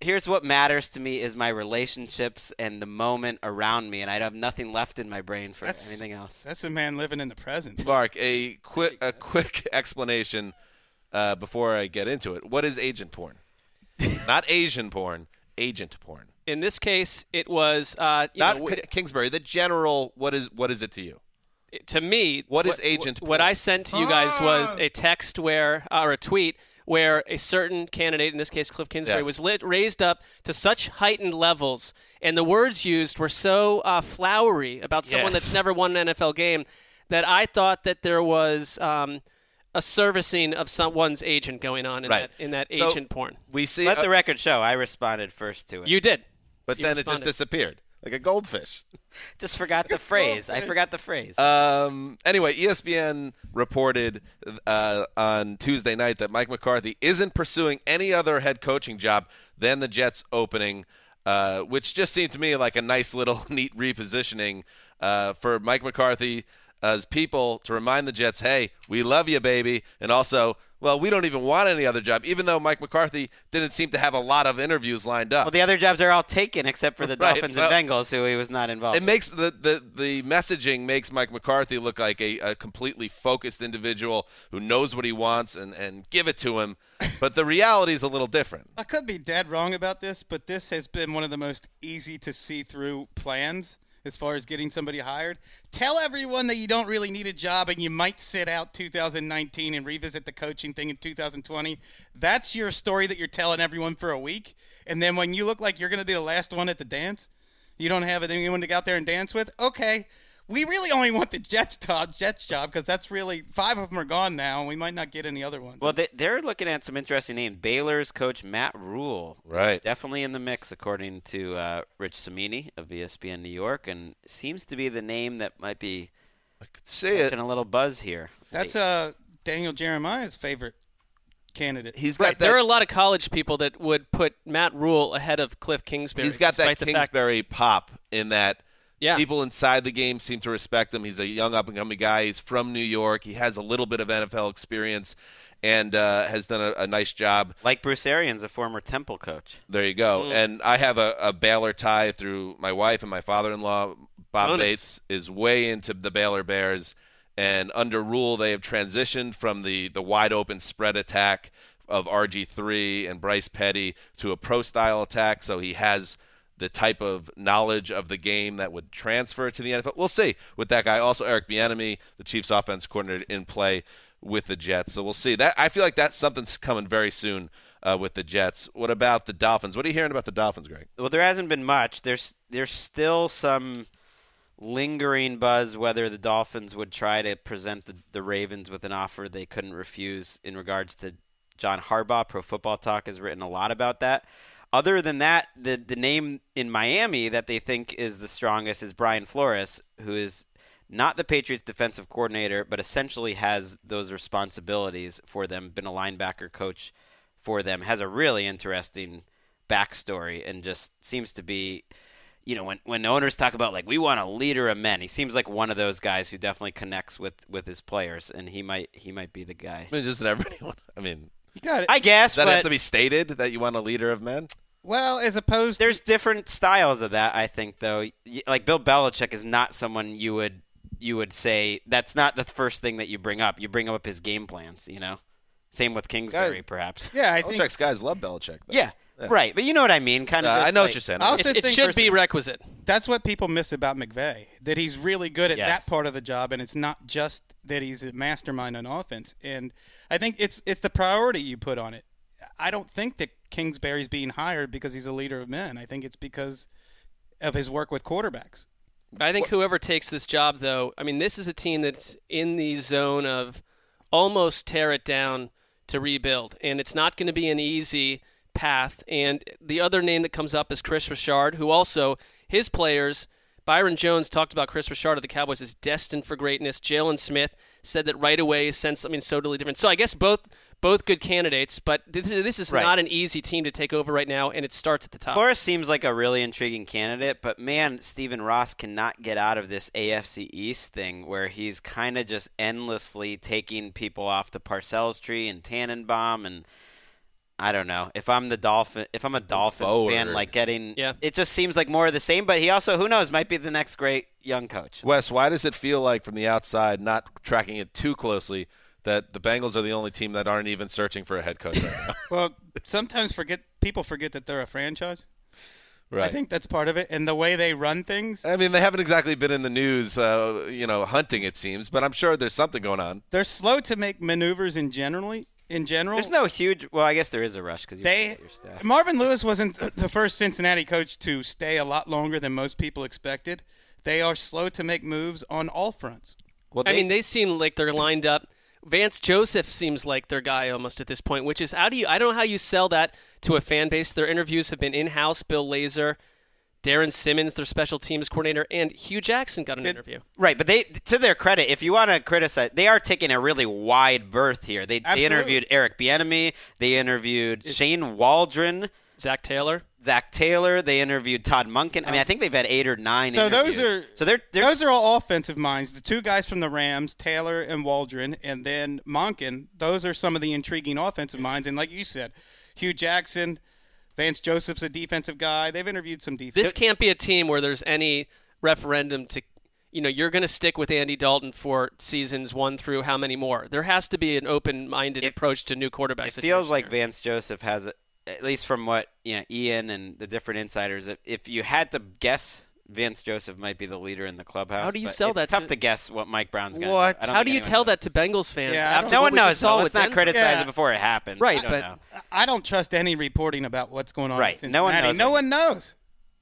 here's what matters to me is my relationships and the moment around me, and I have nothing left in my brain for anything else.
That's a man living in the present.
Mark, a quick explanation before I get into it. What is agent porn? Not Asian porn, agent porn.
In this case, it was
Kingsbury. The general. What is it to you?
To me,
what is agent porn?
What I sent to you guys was a text or a tweet where a certain candidate, in this case Cliff Kingsbury, was raised up to such heightened levels, and the words used were so flowery about someone that's never won an NFL game that I thought that there was a servicing of someone's agent going on in that agent porn.
We see.
Let the record show. I responded first to it.
You did,
but then it just disappeared like a goldfish.
Just forgot the phrase. I forgot the phrase.
Anyway, ESPN reported on Tuesday night that Mike McCarthy isn't pursuing any other head coaching job than the Jets opening, which just seemed to me like a nice little neat repositioning for Mike McCarthy as people to remind the Jets, hey, we love you, baby, and also, well, we don't even want any other job, even though Mike McCarthy didn't seem to have a lot of interviews lined up.
Well, the other jobs are all taken except for the Dolphins and Bengals, who he was not involved with.
It makes the messaging makes Mike McCarthy look like a completely focused individual who knows what he wants and give it to him. But the reality is a little different.
I could be dead wrong about this, but this has been one of the most easy to see through plans as far as getting somebody hired. Tell everyone that you don't really need a job and you might sit out 2019 and revisit the coaching thing in 2020. That's your story that you're telling everyone for a week. And then when you look like you're going to be the last one at the dance, you don't have anyone to go out there and dance with, okay, we really only want the Jets job because that's really 5 of them are gone now, and we might not get any other ones.
Well, they're looking at some interesting names. Baylor's coach Matt Rule,
right,
definitely in the mix according to Rich Cimini of ESPN New York, and seems to be the name that might be catching a little buzz here.
That's Daniel Jeremiah's favorite candidate.
He's got
there are a lot of college people that would put Matt Rule ahead of Cliff Kingsbury.
He's got that Kingsbury pop in that.
Yeah.
People inside the game seem to respect him. He's a young up-and-coming guy. He's from New York. He has a little bit of NFL experience and has done a nice job.
Like Bruce Arians, a former Temple coach.
There you go. And I have a Baylor tie through my wife and my father-in-law. Bob Bates is way into the Baylor Bears. And under Rule, they have transitioned from the wide-open spread attack of RG3 and Bryce Petty to a pro-style attack. So he has the type of knowledge of the game that would transfer to the NFL. We'll see with that guy. Also, Eric Bieniemy, the Chiefs' offense coordinator, in play with the Jets. So we'll see. That I feel like that's something's coming very soon with the Jets. What about the Dolphins? What are you hearing about the Dolphins, Greg?
Well, there hasn't been much. There's still some lingering buzz whether the Dolphins would try to present the Ravens with an offer they couldn't refuse in regards to John Harbaugh. Pro Football Talk has written a lot about that. Other than that, the name in Miami that they think is the strongest is Brian Flores, who is not the Patriots defensive coordinator, but essentially has those responsibilities for them, been a linebacker coach for them, has a really interesting backstory, and just seems to be, you know, when owners talk about, like, we want a leader of men, he seems like one of those guys who definitely connects with his players, and he might be the guy.
I mean, just everybody. I mean,
you got it.
I guess.
Does that have to be stated that you want a leader of men?
Well, as opposed
there's different styles of that, I think, though. Like Bill Belichick is not someone you would say that's not the first thing that you bring up. You bring up his game plans, you know. Same with Kingsbury, perhaps.
Yeah, I think
Belichick's guys love Belichick. Though.
Yeah, right. But you know what I mean. Kind of.
I know what you're saying.
It should be requisite.
That's what people miss about McVay, that he's really good at that part of the job, and it's not just that he's a mastermind on offense. And I think it's the priority you put on it. I don't think that Kingsbury's being hired because he's a leader of men. I think it's because of his work with quarterbacks.
I think whoever takes this job, though, I mean, this is a team that's in the zone of almost tear it down to rebuild, and it's not going to be an easy path. And the other name that comes up is Chris Richard, who also, his players, Byron Jones talked about Chris Richard of the Cowboys as destined for greatness. Jalen Smith said that right away he sensed something totally different. So I guess both good candidates, but this is not an easy team to take over right now, and it starts at the top.
Flores seems like a really intriguing candidate, but man, Stephen Ross cannot get out of this AFC East thing where he's kind of just endlessly taking people off the Parcells tree and Tannenbaum, and I don't know. If I'm a Dolphins fan, like getting, it just seems like more of the same. But he also, who knows, might be the next great young coach.
Wes, why does it feel like from the outside, not tracking it too closely, that the Bengals are the only team that aren't even searching for a head coach right now?
Well, sometimes people forget that they're a franchise.
Right.
I think that's part of it, and the way they run things.
I mean, they haven't exactly been in the news, hunting, it seems, but I'm sure there's something going on.
They're slow to make maneuvers in general.
There's no huge – well, I guess there is a rush because your staff.
Marvin Lewis wasn't the first Cincinnati coach to stay a lot longer than most people expected. They are slow to make moves on all fronts.
Well, they seem like they're lined up. Vance Joseph seems like their guy almost at this point, which is I don't know how you sell that to a fan base. Their interviews have been in-house. Bill Lazor, Darren Simmons, their special teams coordinator, and Hugh Jackson got an interview.
Right, but they, to their credit, if you want to criticize, they are taking a really wide berth here. They interviewed Eric Bieniemy. They interviewed Shane Waldron.
Zach Taylor.
They interviewed Todd Monken. I mean, I think they've had 8 or 9 interviews.
Those are all offensive minds. The two guys from the Rams, Taylor and Waldron, and then Monken, those are some of the intriguing offensive minds. And like you said, Hugh Jackson, Vance Joseph's a defensive guy. They've interviewed some defense.
This can't be a team where there's any referendum to, you're going to stick with Andy Dalton for seasons 1 through how many more. There has to be an open-minded approach to new quarterback situation.
It feels like Vance Joseph has at least from what Ian and the different insiders, if you had to guess, Vance Joseph might be the leader in the clubhouse.
How do you sell that?
It's tough to guess what Mike Brown's going
to
do.
How do you tell that to Bengals fans?
Yeah,
no one knows. So let's not criticize it before it happens.
Right,
but I don't trust any reporting about what's going on.
Right,
no one knows.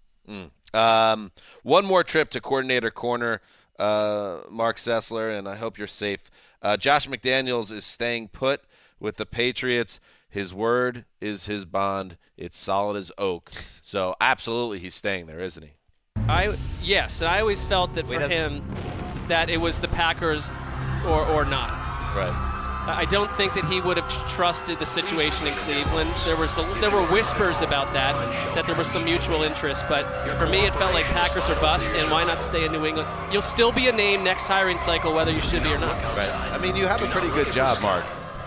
One more trip to coordinator corner, Mark Sessler, and I hope you're safe. Josh McDaniels is staying put with the Patriots. His word is his bond. It's solid as oak. So, absolutely, he's staying there, isn't he?
Yes. I always felt that for him that it was the Packers or not.
Right.
I don't think that he would have trusted the situation in Cleveland. There were whispers about that there was some mutual interest. But for me, it felt like Packers or bust, and why not stay in New England? You'll still be a name next hiring cycle, whether you should be or not.
Right. I mean, you have a pretty good job, Mark.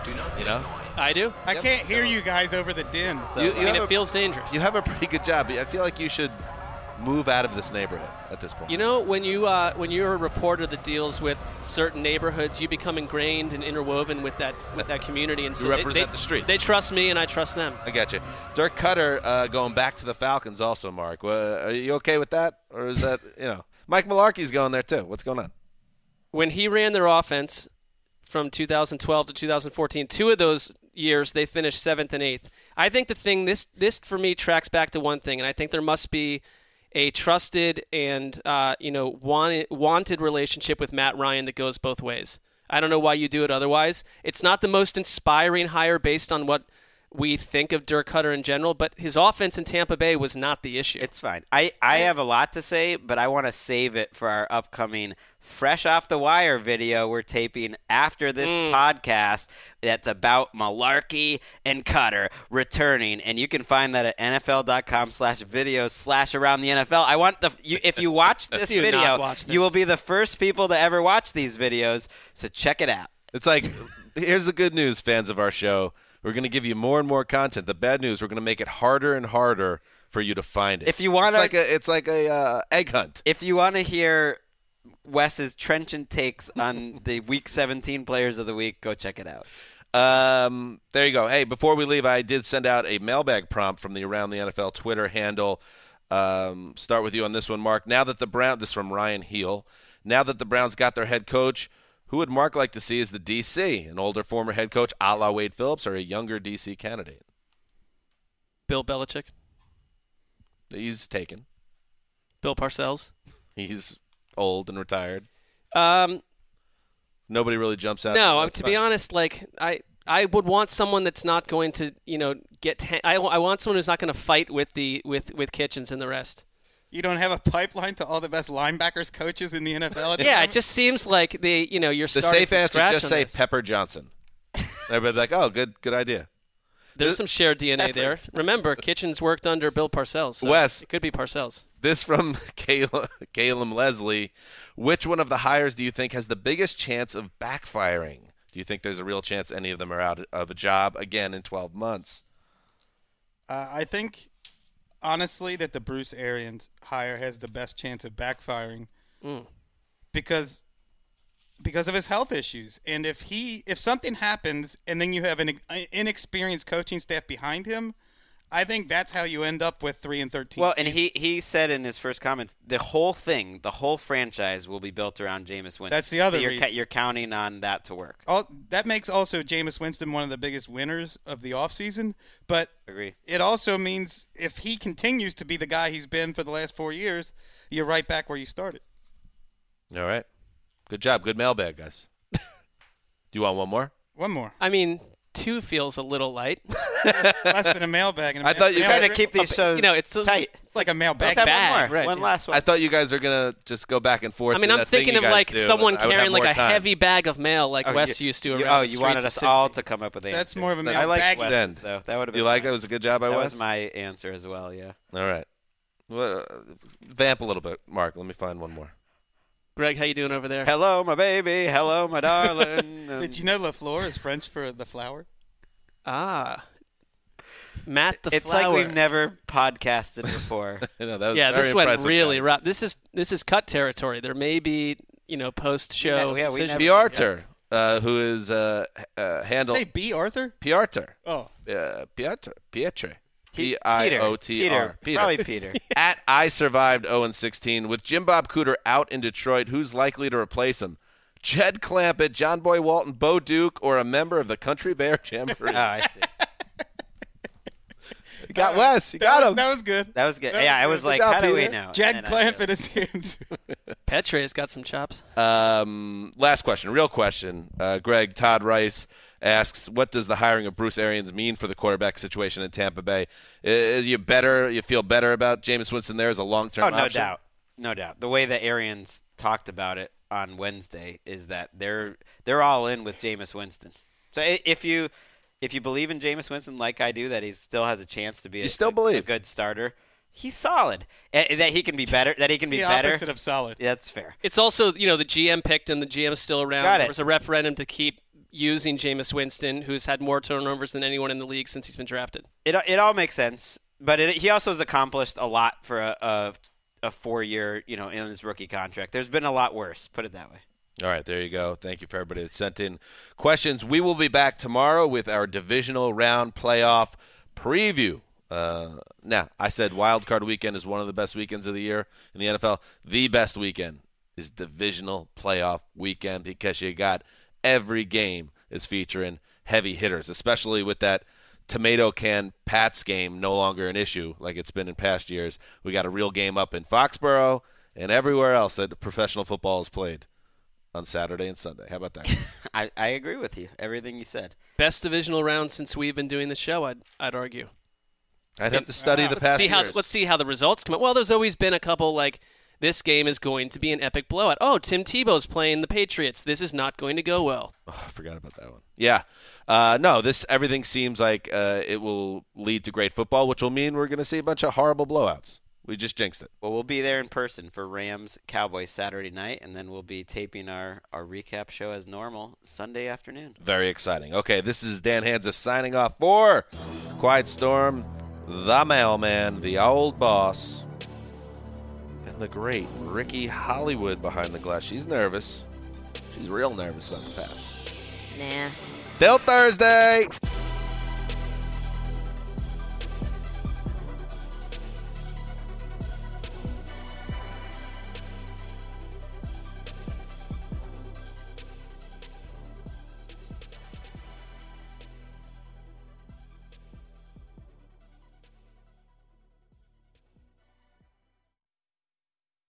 I do.
I can't hear you guys over the din. So.
It feels dangerous.
You have a pretty good job. I feel like you should move out of this neighborhood at this point.
When you're a reporter that deals with certain neighborhoods, you become ingrained and interwoven with that community, and so
you represent the street.
They trust me, and I trust them.
I got you. Dirk Cutter going back to the Falcons, also, Mark. Are you okay with that, or is that Mike Mularkey's going there too? What's going on?
When he ran their offense from 2012 to 2014, 2 of those years they finished 7th and 8th. I think the thing this for me tracks back to one thing, and I think there must be a trusted and wanted relationship with Matt Ryan that goes both ways. I don't know why you do it otherwise. It's not the most inspiring hire based on what we think of Dirk Cutter in general, but his offense in Tampa Bay was not the issue.
It's fine. I have a lot to say, but I want to save it for our upcoming Fresh Off the Wire video we're taping after this podcast that's about Mularkey and Cutter returning, and you can find that at NFL.com/videos/around the NFL. I want if you watch this video, you will be the first people to ever watch these videos, so check it out.
It's like, here's the good news, fans of our show. We're going to give you more and more content. The bad news, we're going to make it harder and harder for you to find it.
If you want,
it's like a egg hunt.
If you want to hear Wes's trenchant takes on the Week 17 Players of the Week, go check it out.
There you go. Hey, before we leave, I did send out a mailbag prompt from the Around the NFL Twitter handle. Start with you on this one, Mark. Now that this is from Ryan Heel. Now that the Browns got their head coach, who would Mark like to see as the DC? An older former head coach a la Wade Phillips, or a younger DC candidate?
Bill Belichick.
He's taken.
Bill Parcells.
He's old and retired. Nobody really jumps out.
No, to be honest, I would want someone that's not going to, I want someone who's not going to fight with Kitchens and the rest.
You don't have a pipeline to all the best linebackers coaches in the NFL?
It just seems like you're starting
the safe answer. Just say
this.
Pepper Johnson. Everybody's like, oh, good idea.
There's some shared DNA there. Remember, Kitchens worked under Bill Parcells. So
Wes,
it could be Parcells.
This from Caleb Leslie. Which one of the hires do you think has the biggest chance of backfiring? Do you think there's a real chance any of them are out of a job again in 12 months?
I think, honestly, that the Bruce Arians hire has the best chance of backfiring because of his health issues. And if something happens and then you have an inexperienced coaching staff behind him, I think that's how you end up with 3-13.
Well, and he said in his first comments, the whole franchise will be built around Jameis Winston.
That's the other
so
reason.
You're counting on that to work.
That makes also Jameis Winston one of the biggest winners of the offseason. But
Agree.
It also means if he continues to be the guy he's been for the last 4 years, you're right back where you started.
All right. Good job. Good mailbag, guys. Do you want one more?
One more.
I mean, 2 feels a little light.
Less than a mailbag.
I thought you
Trying to keep these shows
it's
tight.
It's like a mailbag.
Let's have
bag,
one more.
right,
One
yeah.
last one.
I thought you guys are going to just go back and forth.
I mean,
to
I'm
that thing
thinking
you
of
guys
like
do,
someone
and I would have
carrying like
more
a
time.
heavy bag of mail like Wes used to around the
you
streets
wanted
of
us all
Cincy.
to come up with answers.
That's more of a
I like
mailbag.
Wes's, though. That would have been
You like
fine.
it? Was a good job by
That
Wes?
was my answer as well, yeah.
All right. Well, vamp a little bit, Mark. Let me find one more.
Greg, how you doing over there?
Hello, my baby. Hello, my darling.
Did you know LaFleur is French for the flower?
Ah. Matt the
It's
Flower.
like we've never podcasted before.
I know, that was
Yeah,
very
this went
impressive,
really
guys.
rough. This is cut territory. There may be, post-show
Yeah, we
decisions.
B. Arthur, who is handled
Say B. Arthur?
P. Arthur.
Oh.
Pietre.
Peter.
P-I-O-T-R. Peter.
Probably Peter.
At I Survived 0-16. With Jim Bob Cooter out in Detroit, who's likely to replace him? Jed Clampett, John Boy Walton, Bo Duke, or a member of the Country Bear Jamboree?
Oh, I see.
You got Wes. You got him.
That was good.
That was good. Yeah, I was
Good
like,
job,
how do we
Peter.
know?
Jed
And I-
Clampett is the answer.
Petre's got some chops.
Last question, real question. Greg, Todd Rice asks, what does the hiring of Bruce Arians mean for the quarterback situation in Tampa Bay? You feel better about Jameis Winston there as a long-term
Oh, no
option?
doubt. No doubt. The way that Arians talked about it on Wednesday is that they're all in with Jameis Winston. So if you believe in Jameis Winston like I do, that he still has a chance to be a good starter, he's solid. That he can be better. That he can be
The
better.
opposite of solid.
Yeah, that's fair.
It's also, the GM picked him. The GM's still around.
Got it.
There was a referendum to keep using Jameis Winston, who's had more turnovers than anyone in the league since he's been drafted.
It all makes sense, but he also has accomplished a lot for a 4-year, in his rookie contract. There's been a lot worse. Put it that way.
All right, there you go. Thank you for everybody that sent in questions. We will be back tomorrow with our divisional round playoff preview. Now, I said Wild Card Weekend is one of the best weekends of the year in the NFL. The best weekend is divisional playoff weekend because you got every game is featuring heavy hitters, especially with that tomato can Pats game no longer an issue like it's been in past years. We got a real game up in Foxborough and everywhere else that professional football is played on Saturday and Sunday. How about that?
I agree with you. Everything you said.
Best divisional round since we've been doing the show, I'd argue.
I'd have to study the past years.
Let's see how the results come out. Well, there's always been a couple like this game is going to be an epic blowout. Oh, Tim Tebow's playing the Patriots. This is not going to go well.
Oh, I forgot about that one. Yeah. Everything seems like it will lead to great football, which will mean we're going to see a bunch of horrible blowouts. We just jinxed it.
Well, we'll be there in person for Rams-Cowboys Saturday night, and then we'll be taping our recap show as normal Sunday afternoon.
Very exciting. Okay, this is Dan Hansa signing off for Quiet Storm, the mailman, the old boss, and the great Ricky Hollywood behind the glass. She's nervous. She's real nervous about the Pats.
Nah.
Till Thursday.